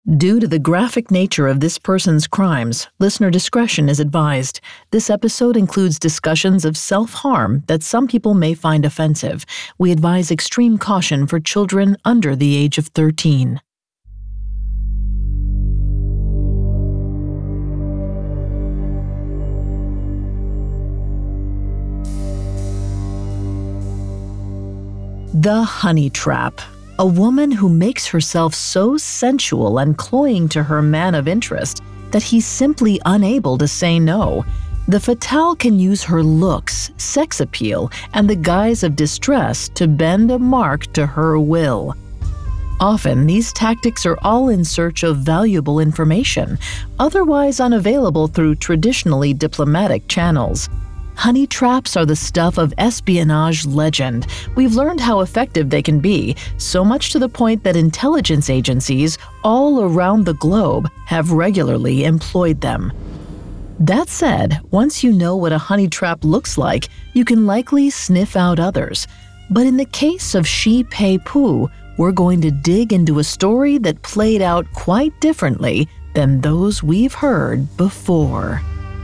Due to the graphic nature of this person's crimes, listener discretion is advised. This episode includes discussions of self-harm that some people may find offensive. We advise extreme caution for children under the age of 13. The honey trap. A woman who makes herself so sensual and cloying to her man of interest that he's simply unable to say no. The fatale can use her looks, sex appeal, and the guise of distress to bend a mark to her will. Often, these tactics are all in search of valuable information, otherwise unavailable through traditionally diplomatic channels. Honey traps are the stuff of espionage legend. We've learned how effective they can be, so much to the point that intelligence agencies all around the globe have regularly employed them. That said, once you know what a honey trap looks like, you can likely sniff out others. But in the case of Shi Pei Pu, we're going to dig into a story that played out quite differently than those we've heard before.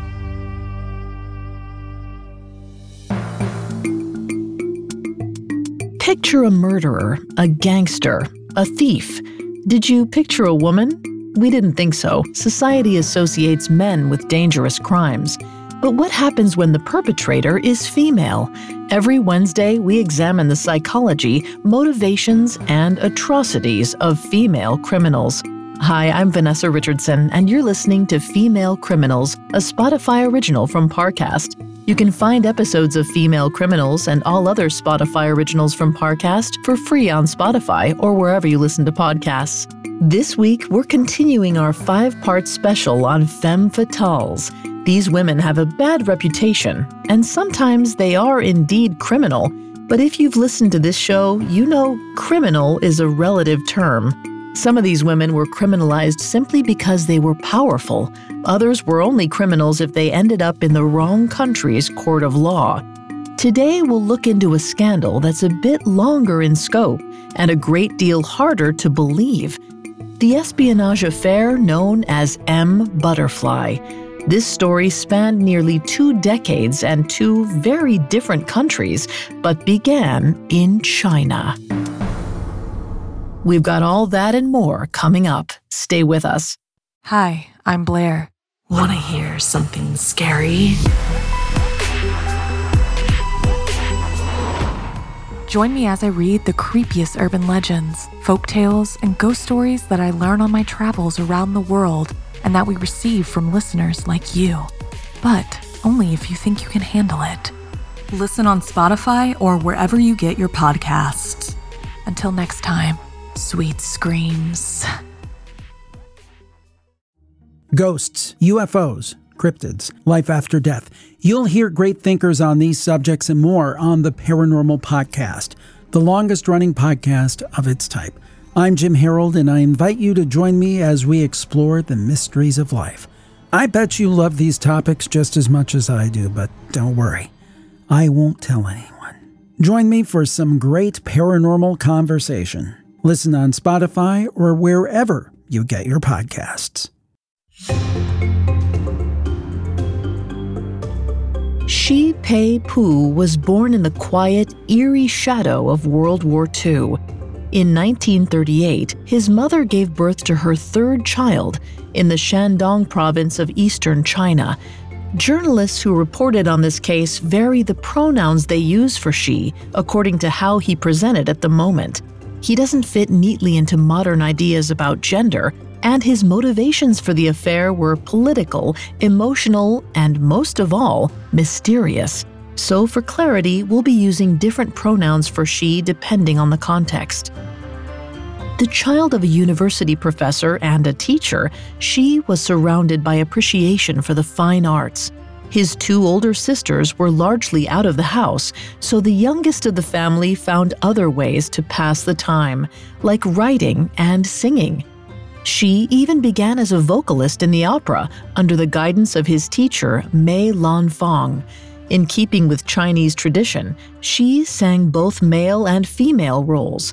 Picture a murderer, a gangster, a thief. Did you picture a woman? We didn't think so. Society associates men with dangerous crimes. But what happens when the perpetrator is female? Every Wednesday, we examine the psychology, motivations, and atrocities of female criminals. Hi, I'm Vanessa Richardson, and you're listening to Female Criminals, a Spotify original from Parcast. You can find episodes of Female Criminals and all other Spotify originals from Parcast for free on Spotify or wherever you listen to podcasts. This week, we're continuing our 5-part special on femme fatales. These women have a bad reputation, and sometimes they are indeed criminal. But if you've listened to this show, you know criminal is a relative term. Some of these women were criminalized simply because they were powerful. Others were only criminals if they ended up in the wrong country's court of law. Today, we'll look into a scandal that's a bit longer in scope and a great deal harder to believe. The espionage affair known as M. Butterfly. This story spanned nearly 2 decades and 2 very different countries, but began in China. We've got all that and more coming up. Stay with us. Hi, I'm Blair. Want to hear something scary? Join me as I read the creepiest urban legends, folktales, and ghost stories that I learn on my travels around the world and that we receive from listeners like you. But only if you think you can handle it. Listen on Spotify or wherever you get your podcasts. Until next time. Sweet screams. Ghosts, UFOs, cryptids, life after death. You'll hear great thinkers on these subjects and more on the Paranormal Podcast, the longest-running podcast of its type. I'm Jim Harold, and I invite you to join me as we explore the mysteries of life. I bet you love these topics just as much as I do, but don't worry. I won't tell anyone. Join me for some great paranormal conversation. Listen on Spotify or wherever you get your podcasts. Shi Pei Pu was born in the quiet, eerie shadow of World War II. In 1938, his mother gave birth to her 3rd child in the Shandong province of eastern China. Journalists who reported on this case vary the pronouns they use for Shi according to how he presented at the moment. He doesn't fit neatly into modern ideas about gender, and his motivations for the affair were political, emotional, and most of all, mysterious. So for clarity, we'll be using different pronouns for Shi depending on the context. The child of a university professor and a teacher, Shi was surrounded by appreciation for the fine arts. His 2 older sisters were largely out of the house, so the youngest of the family found other ways to pass the time, like writing and singing. Shi even began as a vocalist in the opera under the guidance of his teacher, Mei Lanfang. In keeping with Chinese tradition, Shi sang both male and female roles.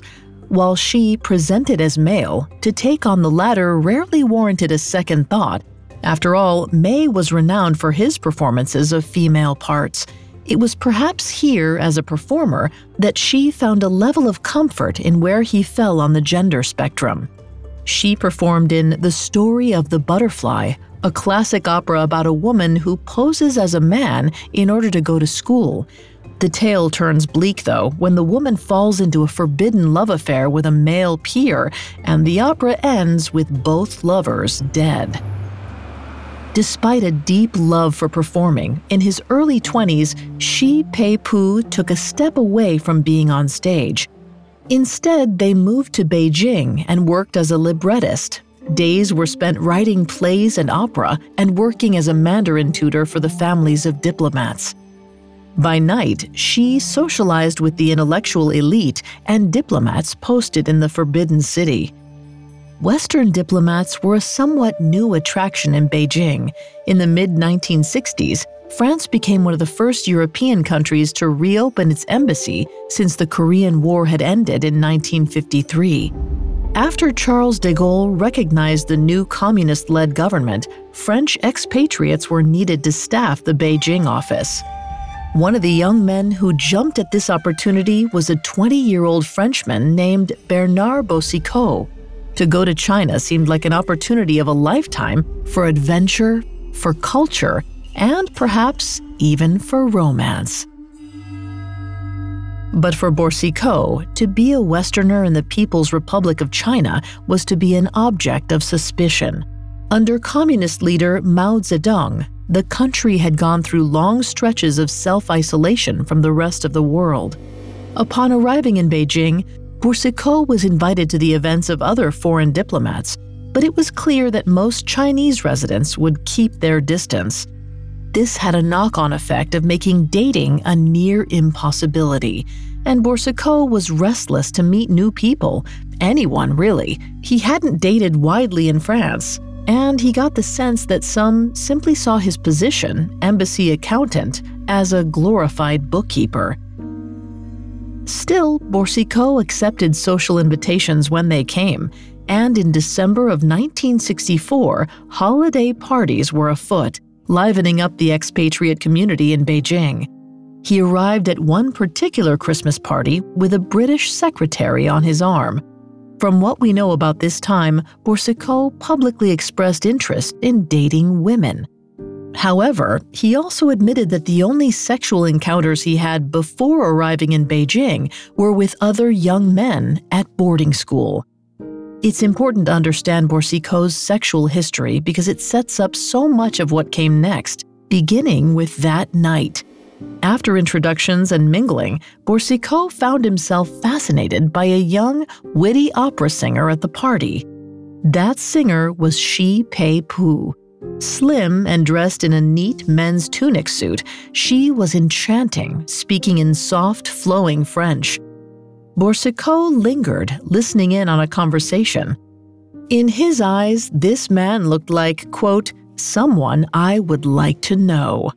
While Xi presented as male, to take on the latter rarely warranted a second thought. After all, May was renowned for his performances of female parts. It was perhaps here, as a performer, that Xi found a level of comfort in where he fell on the gender spectrum. Xi performed in The Story of the Butterfly, a classic opera about a woman who poses as a man in order to go to school. The tale turns bleak, though, when the woman falls into a forbidden love affair with a male peer, and the opera ends with both lovers dead. Despite a deep love for performing, in his early 20s, Xi Peipu took a step away from being on stage. Instead, they moved to Beijing and worked as a librettist. Days were spent writing plays and opera and working as a Mandarin tutor for the families of diplomats. By night, Xi socialized with the intellectual elite and diplomats posted in the Forbidden City. Western diplomats were a somewhat new attraction in Beijing. In the mid-1960s, France became one of the first European countries to reopen its embassy since the Korean War had ended in 1953. After Charles de Gaulle recognized the new communist-led government, French expatriates were needed to staff the Beijing office. One of the young men who jumped at this opportunity was a 20-year-old Frenchman named Bernard Boucicaut. To go to China seemed like an opportunity of a lifetime for adventure, for culture, and perhaps even for romance. But for Boucicaut, to be a Westerner in the People's Republic of China was to be an object of suspicion. Under communist leader Mao Zedong, the country had gone through long stretches of self-isolation from the rest of the world. Upon arriving in Beijing, Boucicaut was invited to the events of other foreign diplomats, but it was clear that most Chinese residents would keep their distance. This had a knock-on effect of making dating a near impossibility, and Boucicaut was restless to meet new people, anyone really. He hadn't dated widely in France, and he got the sense that some simply saw his position, embassy accountant, as a glorified bookkeeper. Still, Boucicaut accepted social invitations when they came, and in December of 1964, holiday parties were afoot, livening up the expatriate community in Beijing. He arrived at one particular Christmas party with a British secretary on his arm. From what we know about this time, Boucicaut publicly expressed interest in dating women. However, he also admitted that the only sexual encounters he had before arriving in Beijing were with other young men at boarding school. It's important to understand Boucicaut's sexual history because it sets up so much of what came next, beginning with that night. After introductions and mingling, Boucicaut found himself fascinated by a young, witty opera singer at the party. That singer was Xi Peipu. Slim and dressed in a neat men's tunic suit, she was enchanting, speaking in soft, flowing French. Boucicaut lingered, listening in on a conversation. In his eyes, this man looked like, quote, someone I would like to know.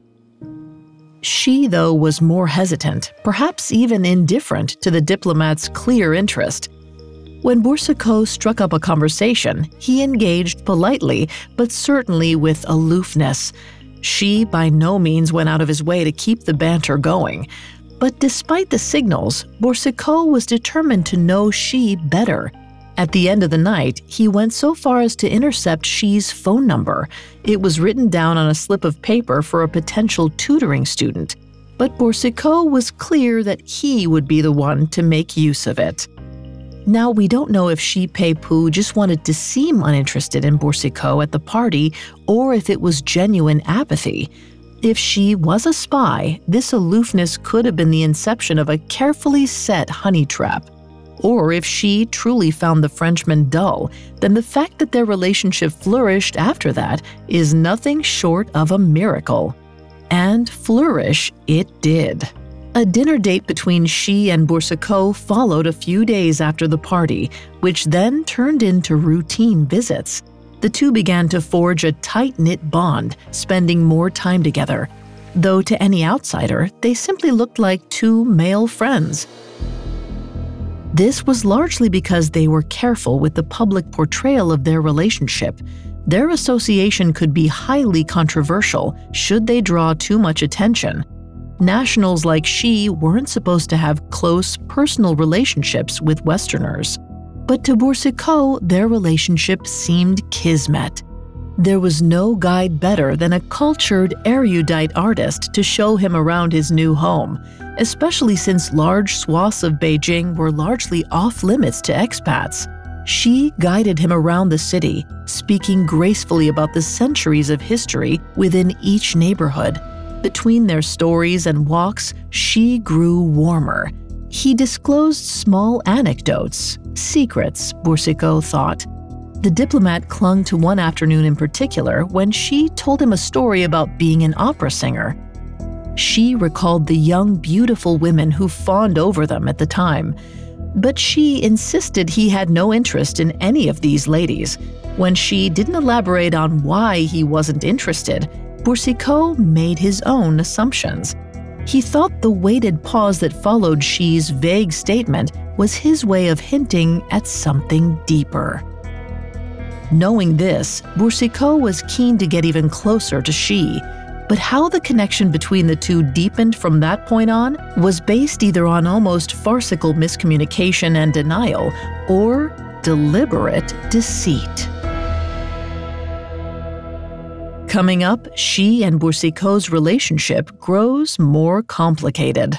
She, though, was more hesitant, perhaps even indifferent to the diplomat's clear interest. When Boucicaut struck up a conversation, he engaged politely, but certainly with aloofness. Xi by no means went out of his way to keep the banter going. But despite the signals, Boucicaut was determined to know Xi better. At the end of the night, he went so far as to intercept Xi's phone number. It was written down on a slip of paper for a potential tutoring student. But Boucicaut was clear that he would be the one to make use of it. Now, we don't know if Xi Peipu just wanted to seem uninterested in Boucicaut at the party or if it was genuine apathy. If Xi was a spy, this aloofness could have been the inception of a carefully set honey trap. Or if Xi truly found the Frenchman dull, then the fact that their relationship flourished after that is nothing short of a miracle. And flourish it did. A dinner date between Xi and Boucicaut followed a few days after the party, which then turned into routine visits. The two began to forge a tight-knit bond, spending more time together. Though to any outsider, they simply looked like two male friends. This was largely because they were careful with the public portrayal of their relationship. Their association could be highly controversial should they draw too much attention. Nationals like Xi weren't supposed to have close, personal relationships with Westerners. But to Boursicot, their relationship seemed kismet. There was no guide better than a cultured, erudite artist to show him around his new home, especially since large swaths of Beijing were largely off-limits to expats. Xi guided him around the city, speaking gracefully about the centuries of history within each neighborhood. Between their stories and walks, Xi grew warmer. He disclosed small anecdotes, secrets, Boursicot thought. The diplomat clung to one afternoon in particular when Xi told him a story about being an opera singer. Xi recalled the young, beautiful women who fawned over them at the time. But Xi insisted he had no interest in any of these ladies. When Xi didn't elaborate on why he wasn't interested, Boursicot made his own assumptions. He thought the weighted pause that followed Xi's vague statement was his way of hinting at something deeper. Knowing this, Boursicot was keen to get even closer to Xi. But how the connection between the two deepened from that point on was based either on almost farcical miscommunication and denial or deliberate deceit. Coming up, Xi and Boursicot's relationship grows more complicated.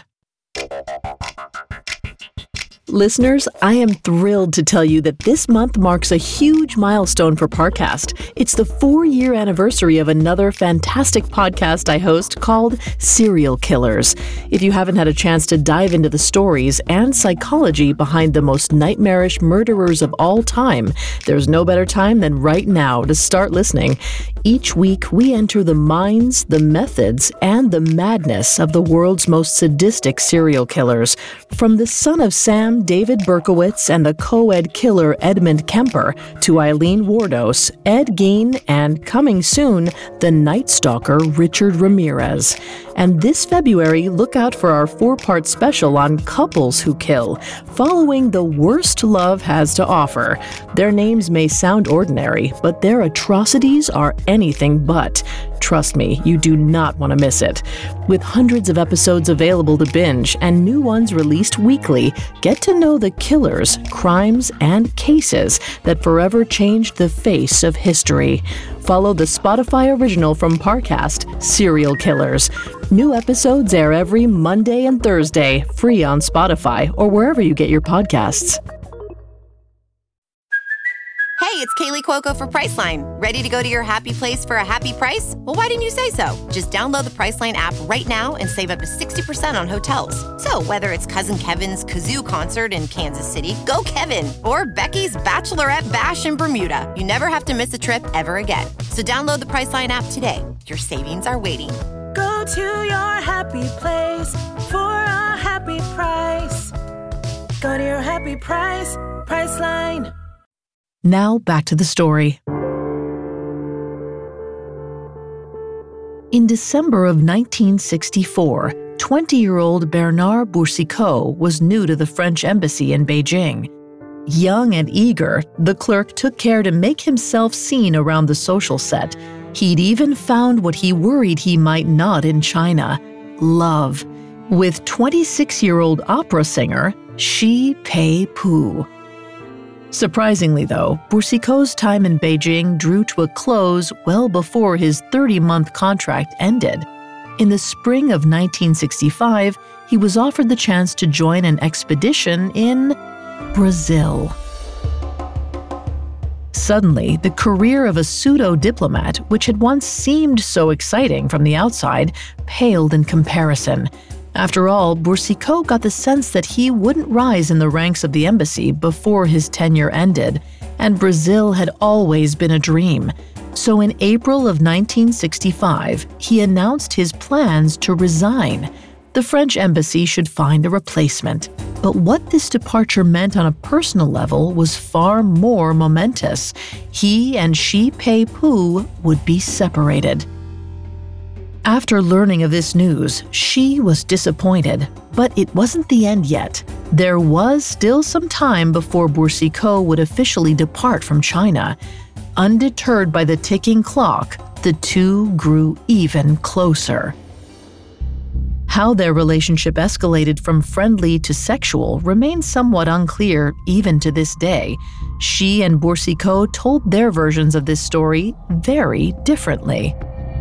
Listeners, I am thrilled to tell you that this month marks a huge milestone for Parcast. It's the 4-year anniversary of another fantastic podcast I host called Serial Killers. If you haven't had a chance to dive into the stories and psychology behind the most nightmarish murderers of all time, there's no better time than right now to start listening. Each week, we enter the minds, the methods, and the madness of the world's most sadistic serial killers. From the son of Sam, David Berkowitz, and the co-ed killer Edmund Kemper, to Eileen Wardos, Ed Gein, and coming soon, the Night Stalker Richard Ramirez. And this February, look out for our 4-part special on couples who kill, following the worst love has to offer. Their names may sound ordinary, but their atrocities are anything but. Trust me, you do not want to miss it. With hundreds of episodes available to binge and new ones released weekly, get to know the killers, crimes, and cases that forever changed the face of history. Follow the Spotify original from Parcast, Serial Killers. New episodes air every Monday and Thursday, free on Spotify or wherever you get your podcasts. Hey, it's Kaylee Cuoco for Priceline. Ready to go to your happy place for a happy price? Well, why didn't you say so? Just download the Priceline app right now and save up to 60% on hotels. So whether it's Cousin Kevin's Kazoo Concert in Kansas City, go Kevin, or Becky's Bachelorette Bash in Bermuda, you never have to miss a trip ever again. So download the Priceline app today. Your savings are waiting. Go to your happy place for a happy price. Go to your happy price, Priceline. Now back to the story. In December of 1964, 20-year-old Bernard Boursicot was new to the French embassy in Beijing. Young and eager, the clerk took care to make himself seen around the social set. He'd even found what he worried he might not in China: love, with 26-year-old opera singer Xi Peipu. Surprisingly, though, Boursicot's time in Beijing drew to a close well before his 30-month contract ended. In the spring of 1965, he was offered the chance to join an expedition in Brazil. Suddenly, the career of a pseudo-diplomat, which had once seemed so exciting from the outside, paled in comparison. After all, Boursicot got the sense that he wouldn't rise in the ranks of the embassy before his tenure ended, and Brazil had always been a dream. So in April of 1965, he announced his plans to resign. The French embassy should find a replacement. But what this departure meant on a personal level was far more momentous. He and Xi Peipu would be separated. After learning of this news, she was disappointed, but it wasn't the end yet. There was still some time before Boucicault would officially depart from China. Undeterred by the ticking clock, the two grew even closer. How their relationship escalated from friendly to sexual remains somewhat unclear even to this day. She and Boucicault told their versions of this story very differently.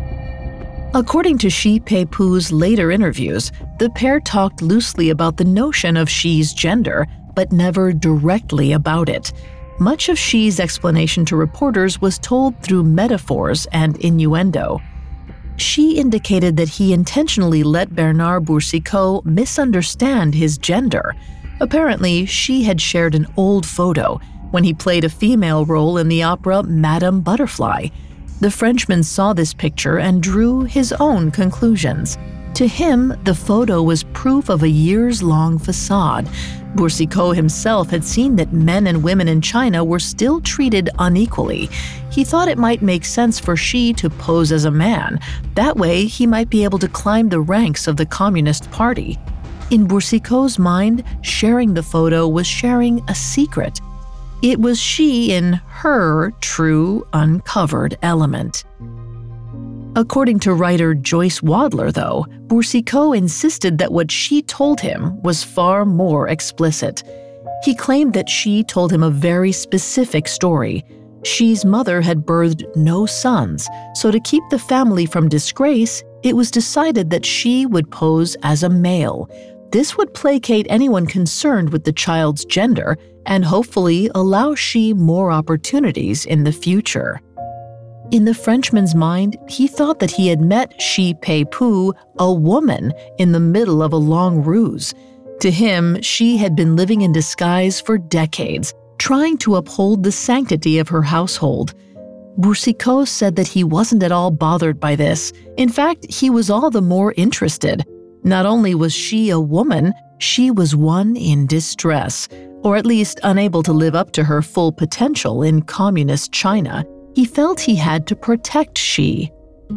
According to Shi Peipu's later interviews, the pair talked loosely about the notion of Shi's gender, but never directly about it. Much of Shi's explanation to reporters was told through metaphors and innuendo. Shi indicated that he intentionally let Bernard Boucicault misunderstand his gender. Apparently, Shi had shared an old photo when he played a female role in the opera Madame Butterfly. The Frenchman saw this picture and drew his own conclusions. To him, the photo was proof of a years-long facade. Boucicault himself had seen that men and women in China were still treated unequally. He thought it might make sense for Shi to pose as a man. That way, he might be able to climb the ranks of the Communist Party. In Boucicault's mind, sharing the photo was sharing a secret. It was she in her true, uncovered element. According to writer Joyce Wadler, though, Boucicault insisted that what she told him was far more explicit. He claimed that she told him a very specific story. Shi's mother had birthed no sons, so to keep the family from disgrace, it was decided that she would pose as a male. This would placate anyone concerned with the child's gender and hopefully allow Shi more opportunities in the future. In the Frenchman's mind, he thought that he had met Shi Peipu, a woman, in the middle of a long ruse. To him, she had been living in disguise for decades, trying to uphold the sanctity of her household. Boucicault said that he wasn't at all bothered by this. In fact, he was all the more interested. Not only was she a woman, she was one in distress, or at least unable to live up to her full potential in communist China. He felt he had to protect Shi.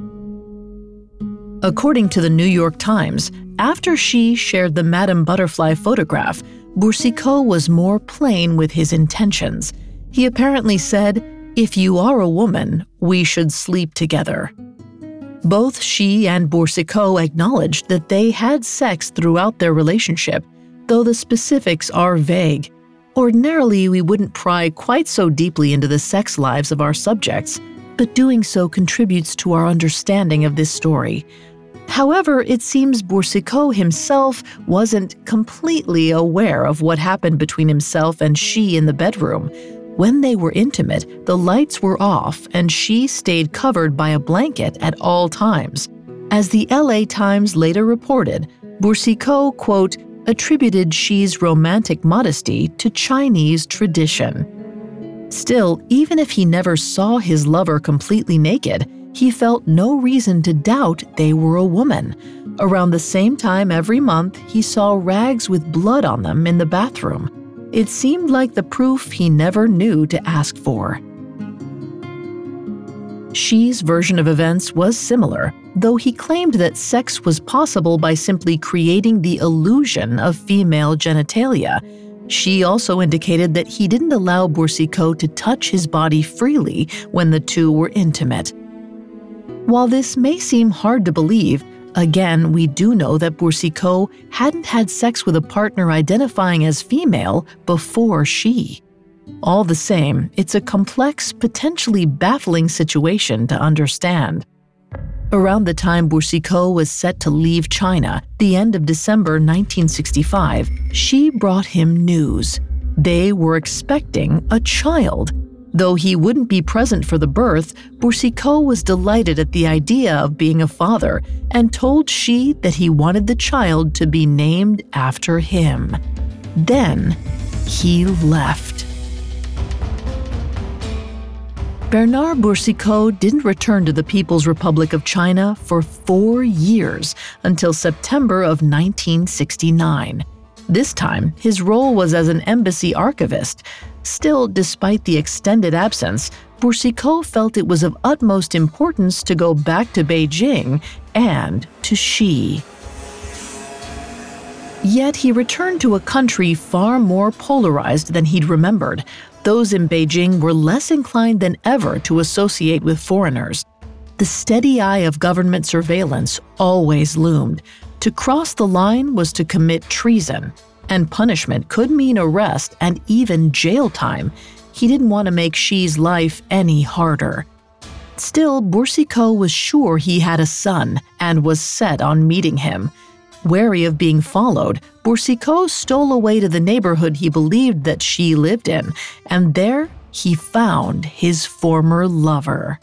According to the New York Times, after Shi shared the Madame Butterfly photograph, Boucicault was more plain with his intentions. He apparently said, "If you are a woman, we should sleep together." Both Shi and Boucicault acknowledged that they had sex throughout their relationship, though the specifics are vague. Ordinarily, we wouldn't pry quite so deeply into the sex lives of our subjects, but doing so contributes to our understanding of this story. However, it seems Boucicault himself wasn't completely aware of what happened between himself and Shi in the bedroom. When they were intimate, the lights were off and Shi stayed covered by a blanket at all times. As the LA Times later reported, Boucicault, quote, attributed Shi's romantic modesty to Chinese tradition. Still, even if he never saw his lover completely naked, he felt no reason to doubt they were a woman. Around the same time every month, he saw rags with blood on them in the bathroom. It seemed like the proof he never knew to ask for. Shi's version of events was similar, though he claimed that sex was possible by simply creating the illusion of female genitalia. Shi also indicated that he didn't allow Boucicault to touch his body freely when the two were intimate. While this may seem hard to believe, again, we do know that Boucicault hadn't had sex with a partner identifying as female before Shi. All the same, it's a complex, potentially baffling situation to understand. Around the time Boucicault was set to leave China, the end of December 1965, Shi brought him news. They were expecting a child. Though he wouldn't be present for the birth, Boucicault was delighted at the idea of being a father and told Shi that he wanted the child to be named after him. Then, he left. Bernard Boucicault didn't return to the People's Republic of China for 4 years, until September of 1969. This time, his role was as an embassy archivist. Still, despite the extended absence, Boucicault felt it was of utmost importance to go back to Beijing and to Xi. Yet he returned to a country far more polarized than he'd remembered. Those in Beijing were less inclined than ever to associate with foreigners. The steady eye of government surveillance always loomed. To cross the line was to commit treason, and punishment could mean arrest and even jail time. He didn't want to make Xi's life any harder. Still, Boucicault was sure he had a son and was set on meeting him. Wary of being followed, Boucicault stole away to the neighborhood he believed that Xi lived in, and there he found his former lover.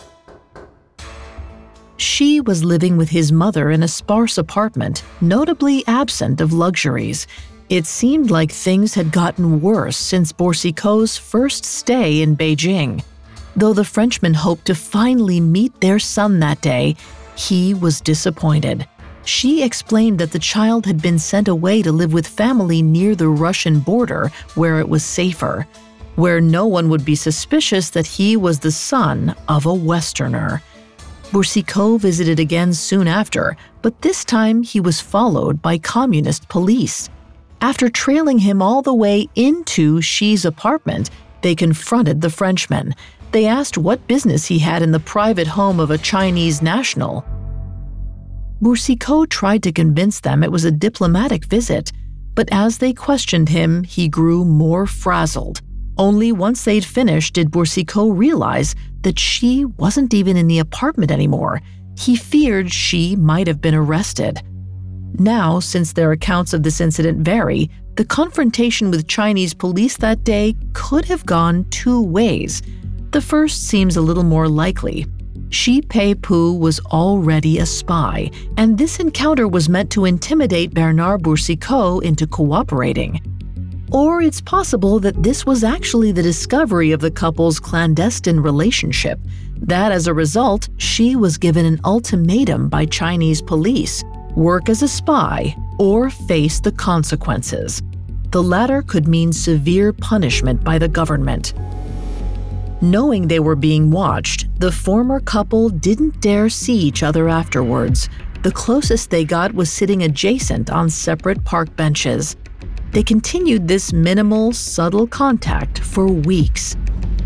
Xi was living with his mother in a sparse apartment, notably absent of luxuries. It seemed like things had gotten worse since Boucicault's first stay in Beijing. Though the Frenchman hoped to finally meet their son that day, he was disappointed. Xi explained that the child had been sent away to live with family near the Russian border, where it was safer, where no one would be suspicious that he was the son of a Westerner. Boucicault visited again soon after, but this time he was followed by communist police. After trailing him all the way into Xi's apartment, they confronted the Frenchman. They asked what business he had in the private home of a Chinese national. Boucicault tried to convince them it was a diplomatic visit, but as they questioned him, he grew more frazzled. Only once they'd finished did Boucicault realize that Xi wasn't even in the apartment anymore. He feared Xi might have been arrested. Now, since their accounts of this incident vary, the confrontation with Chinese police that day could have gone two ways. The first seems a little more likely. Xi Peipu was already a spy, and this encounter was meant to intimidate Bernard Boucicault into cooperating. Or it's possible that this was actually the discovery of the couple's clandestine relationship, that as a result, Xi was given an ultimatum by Chinese police: work as a spy or face the consequences. The latter could mean severe punishment by the government. Knowing they were being watched, the former couple didn't dare see each other afterwards. The closest they got was sitting adjacent on separate park benches. They continued this minimal, subtle contact for weeks.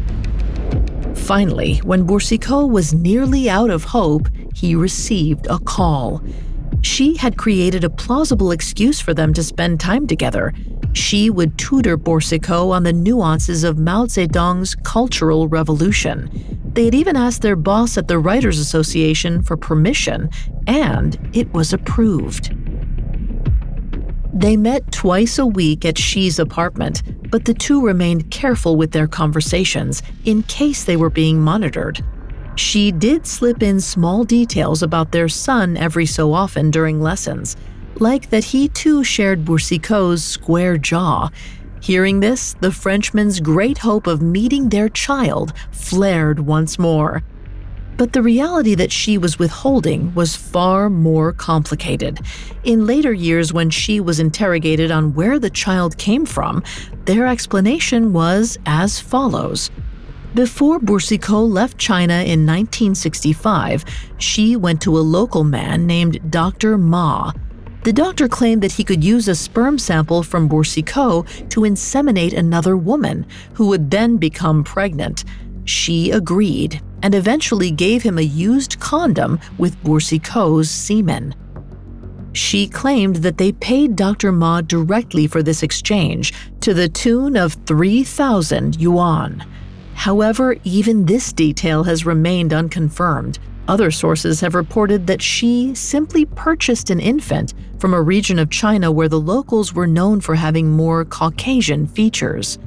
Finally, when Boucicault was nearly out of hope, he received a call. Xi had created a plausible excuse for them to spend time together. Xi would tutor Boucicault on the nuances of Mao Zedong's Cultural Revolution. They had even asked their boss at the Writers Association for permission, and it was approved. They met twice a week at Xi's apartment, but the two remained careful with their conversations in case they were being monitored. Xi did slip in small details about their son every so often during lessons, like that he too shared Boucicault's square jaw. Hearing this, the Frenchman's great hope of meeting their child flared once more. But the reality that Xi was withholding was far more complicated. In later years, when Xi was interrogated on where the child came from, their explanation was as follows. Before Boucicault left China in 1965, Xi went to a local man named Dr. Ma. The doctor claimed that he could use a sperm sample from Boucicault to inseminate another woman, who would then become pregnant. Xi agreed, and eventually gave him a used condom with Boucicault's semen. Xi claimed that they paid Dr. Ma directly for this exchange, to the tune of 3,000 yuan. However, even this detail has remained unconfirmed. Other sources have reported that Xi simply purchased an infant from a region of China where the locals were known for having more Caucasian features.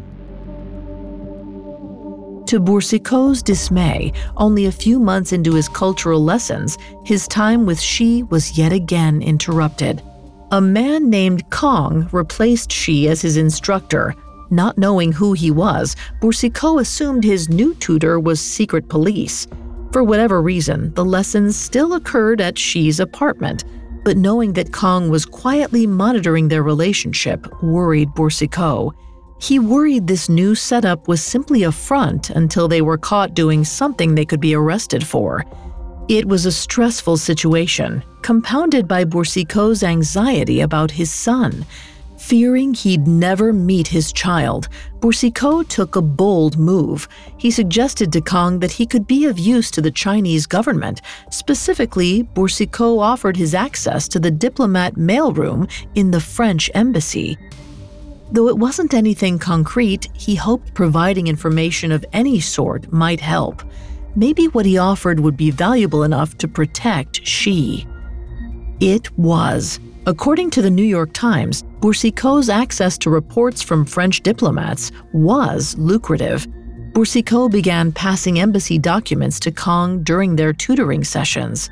To Boucicault's dismay, only a few months into his cultural lessons, his time with Xi was yet again interrupted. A man named Kong replaced Xi as his instructor. Not knowing who he was, Boucicault assumed his new tutor was secret police. For whatever reason, the lessons still occurred at Xi's apartment, but knowing that Kong was quietly monitoring their relationship worried Boucicault. He worried this new setup was simply a front until they were caught doing something they could be arrested for. It was a stressful situation, compounded by Boucicault's anxiety about his son. Fearing he'd never meet his child, Boucicault took a bold move. He suggested to Kang that he could be of use to the Chinese government. Specifically, Boucicault offered his access to the diplomat mailroom in the French embassy. Though it wasn't anything concrete, he hoped providing information of any sort might help. Maybe what he offered would be valuable enough to protect Xi. It was. According to the New York Times, Boucicault's access to reports from French diplomats was lucrative. Boucicault began passing embassy documents to Kang during their tutoring sessions.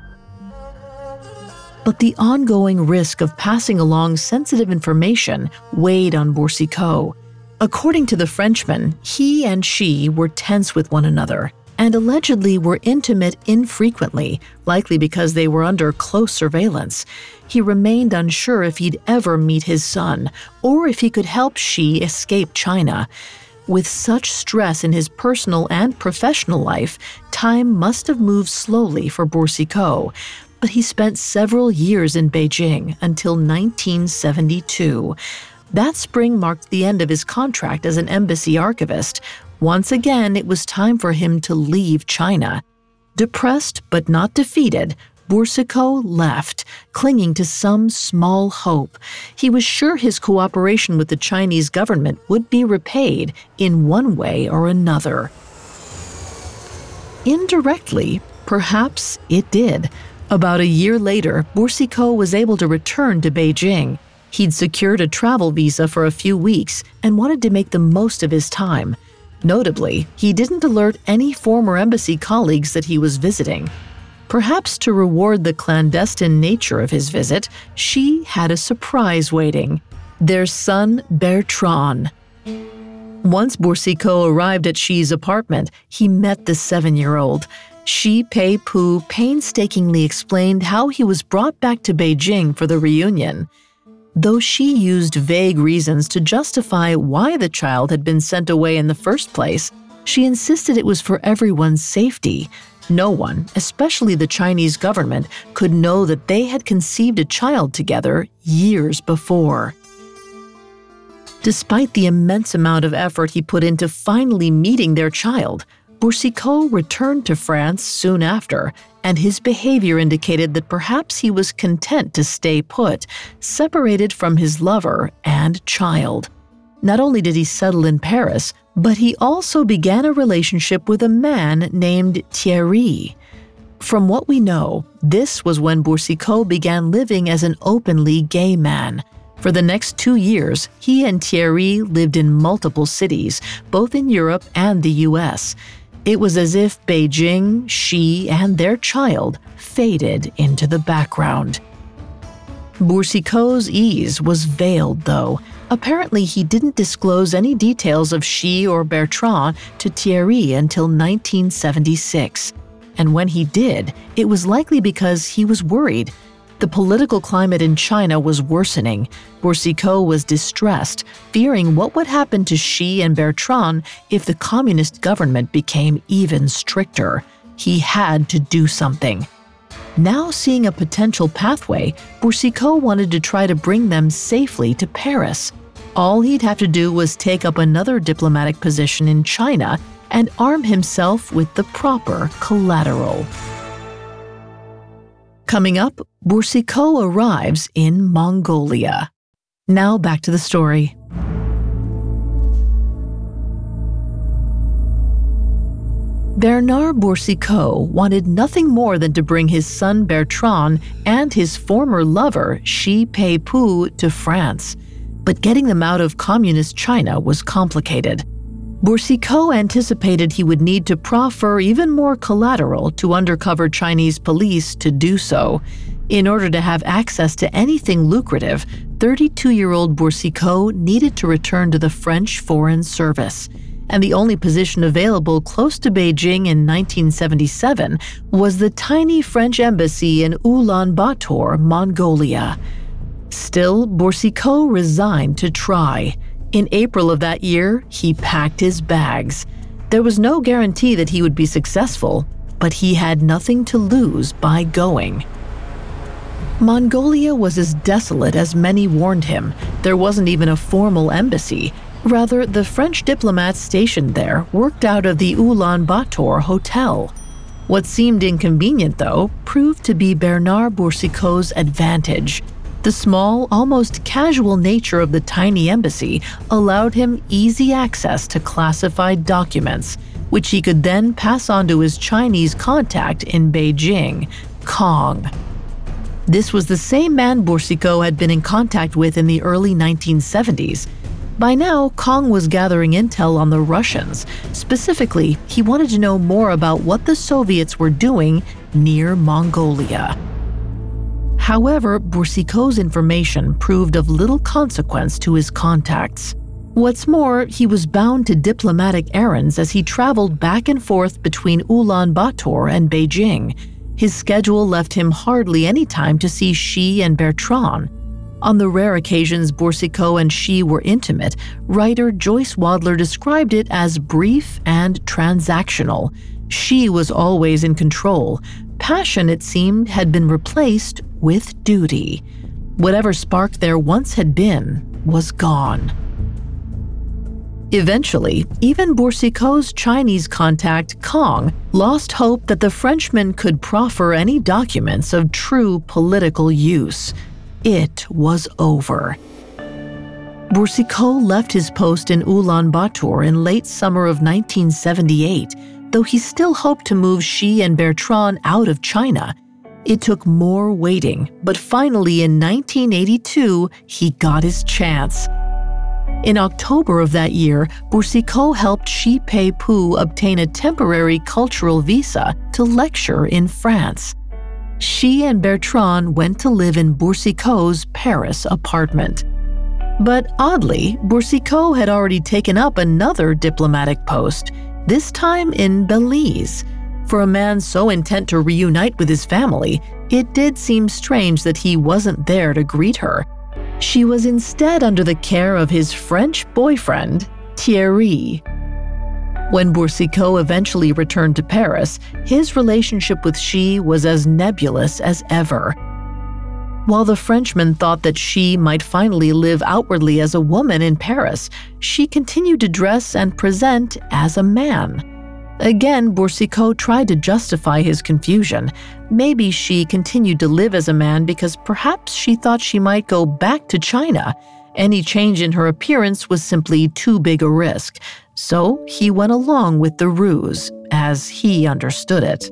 But the ongoing risk of passing along sensitive information weighed on Boucicault. According to the Frenchman, he and Xi were tense with one another and allegedly were intimate infrequently, likely because they were under close surveillance. He remained unsure if he'd ever meet his son or if he could help Xi escape China. With such stress in his personal and professional life, time must have moved slowly for Boucicault. But he spent several years in Beijing until 1972. That spring marked the end of his contract as an embassy archivist. Once again, it was time for him to leave China. Depressed but not defeated, Boucicault left, clinging to some small hope. He was sure his cooperation with the Chinese government would be repaid in one way or another. Indirectly, perhaps it did. About a year later, Boucicault was able to return to Beijing. He'd secured a travel visa for a few weeks and wanted to make the most of his time. Notably, he didn't alert any former embassy colleagues that he was visiting. Perhaps to reward the clandestine nature of his visit, Xi had a surprise waiting: their son Bertrand. Once Boucicault arrived at Xi's apartment, he met the 7-year-old. Xi Peipu painstakingly explained how he was brought back to Beijing for the reunion. Though Xi used vague reasons to justify why the child had been sent away in the first place, she insisted it was for everyone's safety. No one, especially the Chinese government, could know that they had conceived a child together years before. Despite the immense amount of effort he put into finally meeting their child, Boucicault returned to France soon after, and his behavior indicated that perhaps he was content to stay put, separated from his lover and child. Not only did he settle in Paris, but he also began a relationship with a man named Thierry. From what we know, this was when Boucicault began living as an openly gay man. For the next 2 years, he and Thierry lived in multiple cities, both in Europe and the US. It was as if Beijing, Xi, and their child faded into the background. Boucicault's ease was veiled, though. Apparently, he didn't disclose any details of Xi or Bertrand to Thierry until 1976. And when he did, it was likely because he was worried. The political climate in China was worsening. Boucicault was distressed, fearing what would happen to Xi and Bertrand if the communist government became even stricter. He had to do something. Now seeing a potential pathway, Boucicault wanted to try to bring them safely to Paris. All he'd have to do was take up another diplomatic position in China and arm himself with the proper collateral. Coming up, Boucicault arrives in Mongolia. Now back to the story. Bernard Boucicault wanted nothing more than to bring his son Bertrand and his former lover Xi Peipu to France. But getting them out of communist China was complicated. Boucicault anticipated he would need to proffer even more collateral to undercover Chinese police to do so. In order to have access to anything lucrative, 32-year-old Boucicault needed to return to the French Foreign Service. And the only position available close to Beijing in 1977 was the tiny French embassy in Ulaanbaatar, Mongolia. Still, Boucicault resigned to try. In April of that year, he packed his bags. There was no guarantee that he would be successful, but he had nothing to lose by going. Mongolia was as desolate as many warned him. There wasn't even a formal embassy. Rather, the French diplomats stationed there worked out of the Ulaanbaatar Hotel. What seemed inconvenient, though, proved to be Bernard Boucicault's advantage. The small, almost casual nature of the tiny embassy allowed him easy access to classified documents, which he could then pass on to his Chinese contact in Beijing, Kong. This was the same man Boucicault had been in contact with in the early 1970s. By now, Kong was gathering intel on the Russians. Specifically, he wanted to know more about what the Soviets were doing near Mongolia. However, Boucicault's information proved of little consequence to his contacts. What's more, he was bound to diplomatic errands as he traveled back and forth between Ulaanbaatar and Beijing. His schedule left him hardly any time to see Xi and Bertrand. On the rare occasions Boucicault and Xi were intimate, writer Joyce Wadler described it as brief and transactional. Xi was always in control. Passion, it seemed, had been replaced with duty. Whatever spark there once had been was gone. Eventually, even Boucicault's Chinese contact, Kong, lost hope that the Frenchman could proffer any documents of true political use. It was over. Boucicault left his post in Ulaanbaatar in late summer of 1978, though he still hoped to move Xi and Bertrand out of China. It took more waiting, but finally in 1982, he got his chance. In October of that year, Boucicault helped Xi Peipu obtain a temporary cultural visa to lecture in France. Xi and Bertrand went to live in Boucicault's Paris apartment. But oddly, Boucicault had already taken up another diplomatic post, this time in Belize. For a man so intent to reunite with his family, it did seem strange that he wasn't there to greet her. She was instead under the care of his French boyfriend, Thierry. When Boucicault eventually returned to Paris, his relationship with Xi was as nebulous as ever. While the Frenchman thought that Xi might finally live outwardly as a woman in Paris, she continued to dress and present as a man. Again, Boucicault tried to justify his confusion. Maybe Xi continued to live as a man because perhaps she thought she might go back to China. Any change in her appearance was simply too big a risk. So he went along with the ruse, as he understood it.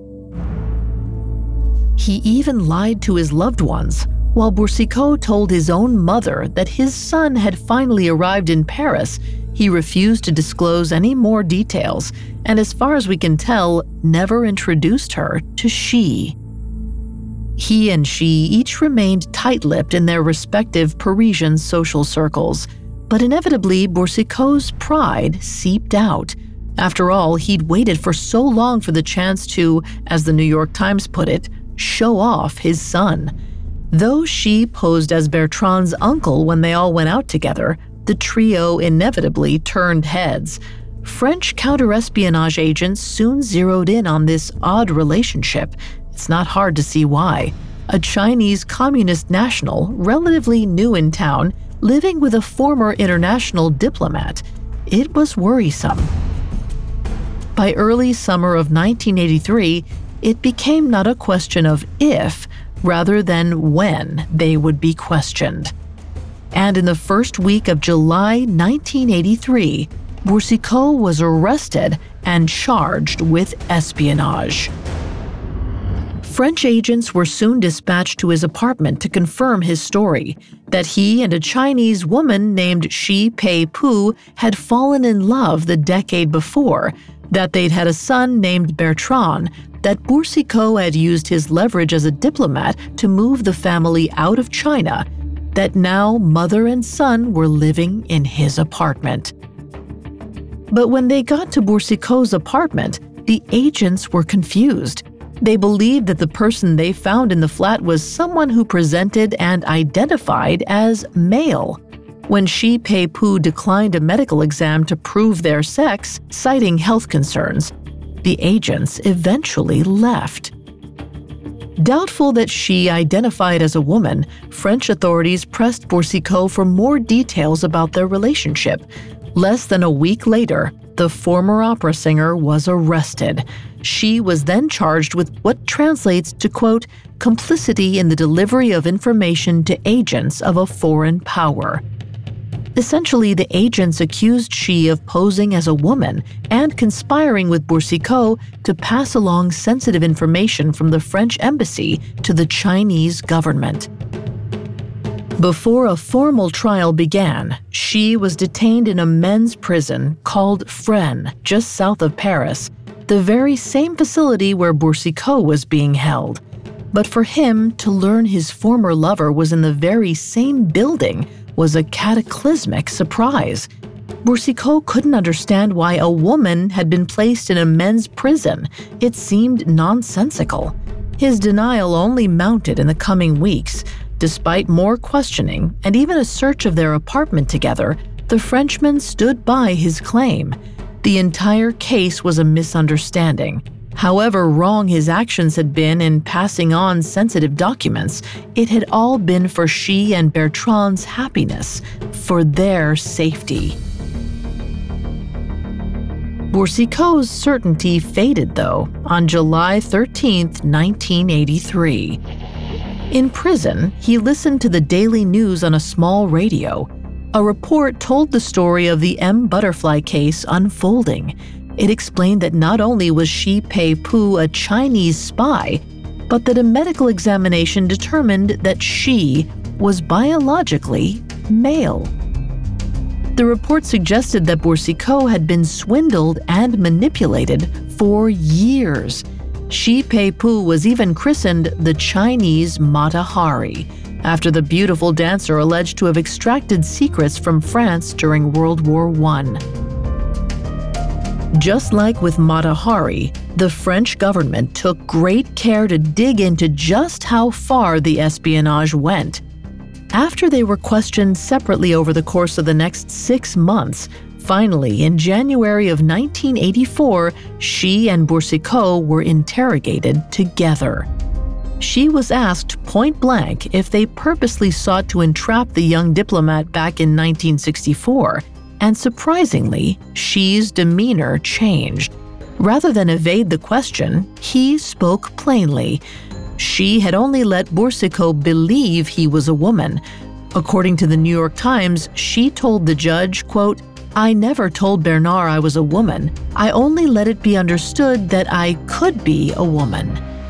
He even lied to his loved ones. While Boucicault told his own mother that his son had finally arrived in Paris, he refused to disclose any more details, and as far as we can tell, never introduced her to Xi. He and Xi each remained tight-lipped in their respective Parisian social circles, but inevitably Boucicault's pride seeped out. After all, he'd waited for so long for the chance to, as the New York Times put it, show off his son. Though Xi posed as Bertrand's uncle when they all went out together, the trio inevitably turned heads. French counterespionage agents soon zeroed in on this odd relationship. It's not hard to see why. A Chinese communist national, relatively new in town, living with a former international diplomat. It was worrisome. By early summer of 1983, it became not a question of if, rather than when they would be questioned. And in the first week of July 1983, Boucicault was arrested and charged with espionage. French agents were soon dispatched to his apartment to confirm his story, that he and a Chinese woman named Xi Peipu had fallen in love the decade before, that they'd had a son named Bertrand, that Boucicault had used his leverage as a diplomat to move the family out of China, that now mother and son were living in his apartment. But when they got to Boucicault's apartment, the agents were confused. They believed that the person they found in the flat was someone who presented and identified as male. when Shi Pei-pu declined a medical exam to prove their sex, citing health concerns. The agents eventually left. Doubtful that Shi identified as a woman, French authorities pressed Boucicault for more details about their relationship. Less than a week later, the former opera singer was arrested. She was then charged with what translates to, quote, complicity in the delivery of information to agents of a foreign power. Essentially, the agents accused Shi of posing as a woman and conspiring with Boucicault to pass along sensitive information from the French embassy to the Chinese government. Before a formal trial began, Shi was detained in a men's prison called Fresnes, just south of Paris, the very same facility where Boucicault was being held. But for him, to learn his former lover was in the very same building was a cataclysmic surprise. Boucicault couldn't understand why a woman had been placed in a men's prison. It seemed nonsensical. His denial only mounted in the coming weeks. Despite more questioning and even a search of their apartment together, the Frenchman stood by his claim. The entire case was a misunderstanding. However wrong his actions had been in passing on sensitive documents, it had all been for Shi and Bertrand's happiness, for their safety. Boucicault's certainty faded, though, on July 13, 1983. In prison, he listened to the daily news on a small radio. A report told the story of the M. Butterfly case unfolding. It explained that not only was Shi Pei-pu a Chinese spy, but that a medical examination determined that Shi was biologically male. The report suggested that Boucicault had been swindled and manipulated for years. Shi Pei-pu was even christened the Chinese Mata Hari, after the beautiful dancer alleged to have extracted secrets from France during World War I. Just like with Mata Hari, the French government took great care to dig into just how far the espionage went. After they were questioned separately over the course of the next 6 months, finally, in January of 1984, Shi and Boucicault were interrogated together. Shi was asked point-blank if they purposely sought to entrap the young diplomat back in 1964, and surprisingly, Shi's demeanor changed. Rather than evade the question, he spoke plainly. Shi had only let Boucicault believe he was a woman. According to the New York Times, Shi told the judge, quote, I never told Bernard I was a woman. I only let it be understood that I could be a woman.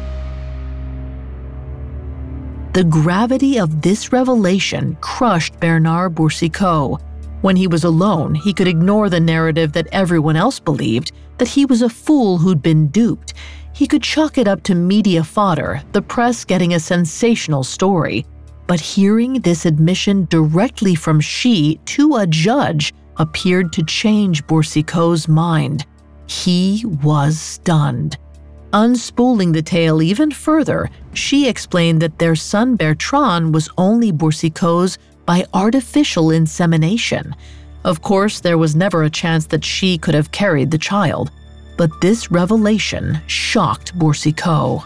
The gravity of this revelation crushed Bernard Boucicault. When he was alone, he could ignore the narrative that everyone else believed, that he was a fool who'd been duped. He could chalk it up to media fodder, the press getting a sensational story. But hearing this admission directly from Shi to a judge appeared to change Boucicault's mind. He was stunned. Unspooling the tale even further, Shi explained that their son Bertrand was only Boucicault's by artificial insemination. Of course, there was never a chance that Shi could have carried the child. But this revelation shocked Boucicault.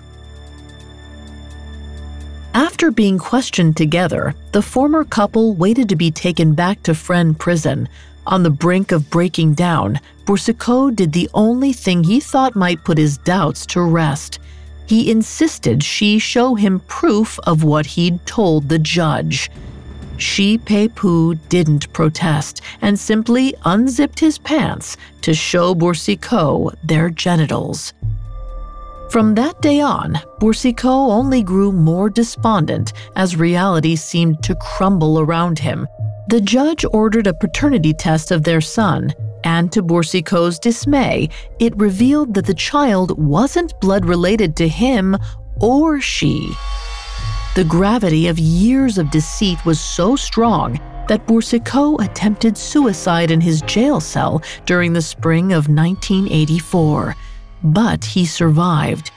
After being questioned together, the former couple waited to be taken back to Fresnes prison. On the brink of breaking down, Boucicault did the only thing he thought might put his doubts to rest. He insisted Shi show him proof of what he'd told the judge. Shi Pei-pu didn't protest and simply unzipped his pants to show Boucicault their genitals. From that day on, Boucicault only grew more despondent as reality seemed to crumble around him. The judge ordered a paternity test of their son, and to Boucicault's dismay, it revealed that the child wasn't blood-related to him or Shi. The gravity of years of deceit was so strong that Boucicault attempted suicide in his jail cell during the spring of 1984. But he survived.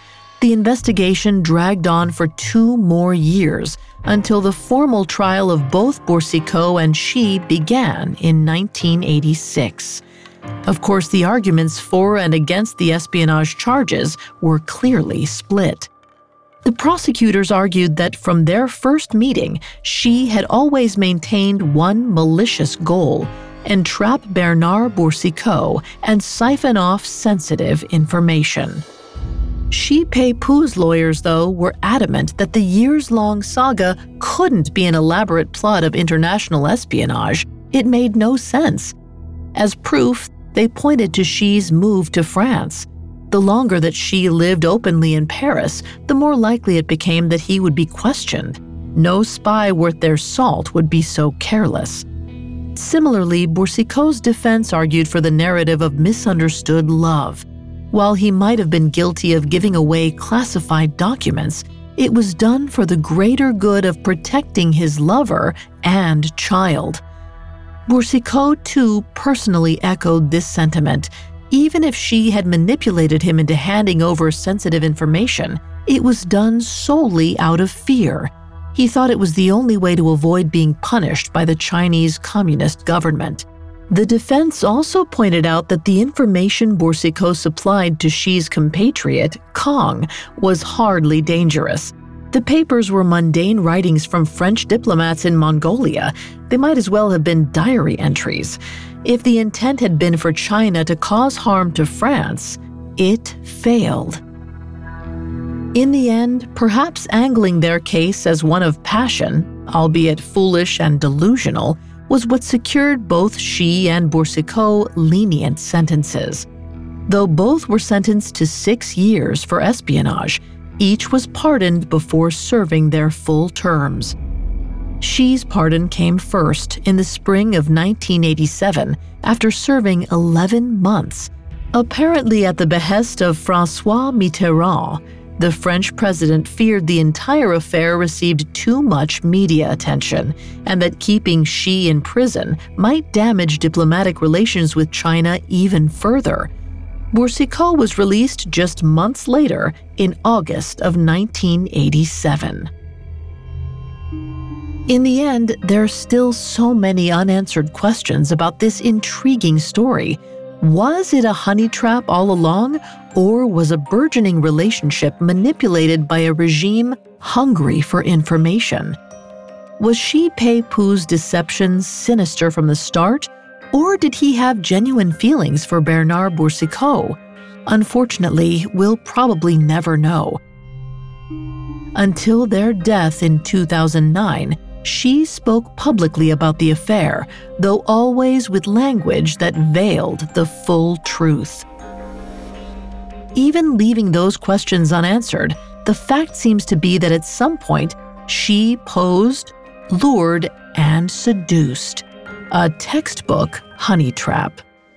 The investigation dragged on for 2 more years until the formal trial of both Boursicot and Xi began in 1986. Of course, the arguments for and against the espionage charges were clearly split. The prosecutors argued that from their first meeting, Xi had always maintained one malicious goal: entrap Bernard Boursicot and siphon off sensitive information. Xi Peipu's lawyers, though, were adamant that the years-long saga couldn't be an elaborate plot of international espionage. It made no sense. As proof, they pointed to Xi's move to France. The longer that Xi lived openly in Paris, the more likely it became that he would be questioned. No spy worth their salt would be so careless. Similarly, Boursicot's defense argued for the narrative of misunderstood love. While he might have been guilty of giving away classified documents, it was done for the greater good of protecting his lover and child. Boursicot, too, personally echoed this sentiment. Even if Xi had manipulated him into handing over sensitive information, it was done solely out of fear. He thought it was the only way to avoid being punished by the Chinese Communist government. The defense also pointed out that the information Boursicot supplied to Xi's compatriot, Kang, was hardly dangerous. The papers were mundane writings from French diplomats in Mongolia. They might as well have been diary entries. If the intent had been for China to cause harm to France, it failed. In the end, perhaps angling their case as one of passion, albeit foolish and delusional, was what secured both Xi and Boursicot lenient sentences. Though both were sentenced to 6 years for espionage, each was pardoned before serving their full terms. Xi's pardon came first in the spring of 1987 after serving 11 months, apparently at the behest of François Mitterrand. The French president feared the entire affair received too much media attention and that keeping Xi in prison might damage diplomatic relations with China even further. Boursicot was released just months later in August of 1987. In the end, there are still so many unanswered questions about this intriguing story. Was it a honey trap all along, or was a burgeoning relationship manipulated by a regime hungry for information? Was Xi Peipu's deception sinister from the start, or did he have genuine feelings for Bernard Boursicot? Unfortunately, we'll probably never know. Until their death in 2009, Xi spoke publicly about the affair, though always with language that veiled the full truth. Even leaving those questions unanswered, the fact seems to be that at some point, Xi posed, lured, and seduced. A textbook honey trap.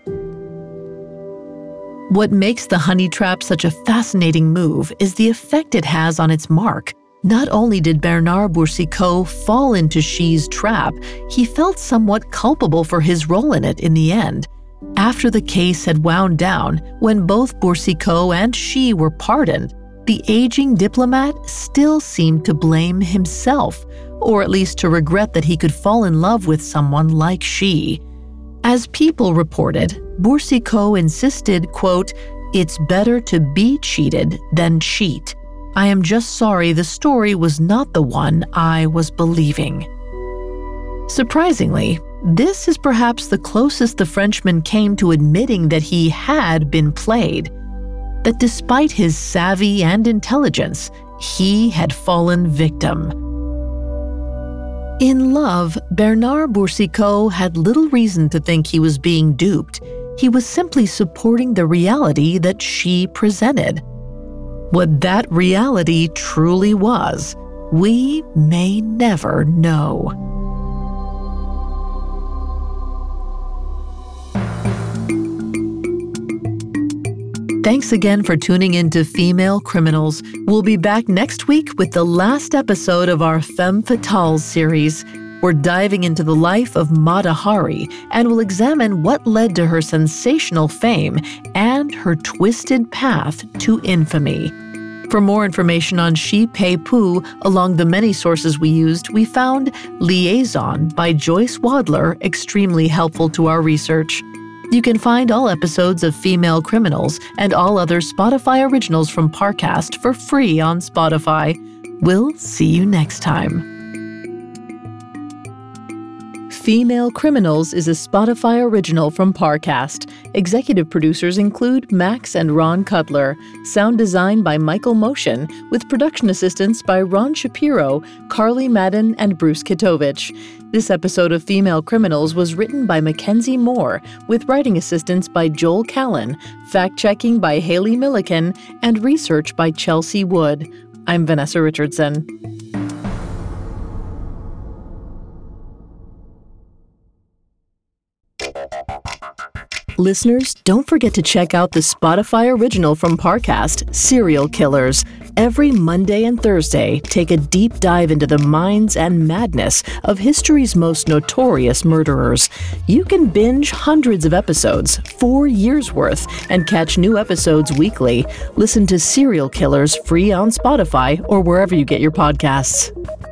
What makes the honey trap such a fascinating move is the effect it has on its mark. Not only did Bernard Boursicot fall into Xi's trap, he felt somewhat culpable for his role in it in the end. After the case had wound down, when both Boursicot and Xi were pardoned, the aging diplomat still seemed to blame himself, or at least to regret that he could fall in love with someone like Xi. As People reported, Boursicot insisted, quote, "It's better to be cheated than cheat. I am just sorry the story was not the one I was believing." Surprisingly, this is perhaps the closest the Frenchman came to admitting that he had been played, that despite his savvy and intelligence, he had fallen victim. In love, Bernard Boursicot had little reason to think he was being duped. He was simply supporting the reality that Xi presented. What that reality truly was, we may never know. Thanks again for tuning in to Female Criminals. We'll be back next week with the last episode of our Femme Fatale series. We're diving into the life of Mata Hari and will examine what led to her sensational fame and her twisted path to infamy. For more information on She Pei Pu, along the many sources we used, we found Liaison by Joyce Wadler extremely helpful to our research. You can find all episodes of Female Criminals and all other Spotify originals from Parcast for free on Spotify. We'll see you next time. Female Criminals is a Spotify original from Parcast. Executive producers include Max and Ron Cutler. Sound design by Michael Motion, with production assistance by Ron Shapiro, Carly Madden, and Bruce Kitovich. This episode of Female Criminals was written by Mackenzie Moore, with writing assistance by Joel Callan, fact-checking by Haley Milliken, and research by Chelsea Wood. I'm Vanessa Richardson. Listeners, don't forget to check out the Spotify original from Parcast, Serial Killers. Every Monday and Thursday, take a deep dive into the minds and madness of history's most notorious murderers. You can binge hundreds of episodes, 4 years worth, and catch new episodes weekly. Listen to Serial Killers free on Spotify or wherever you get your podcasts.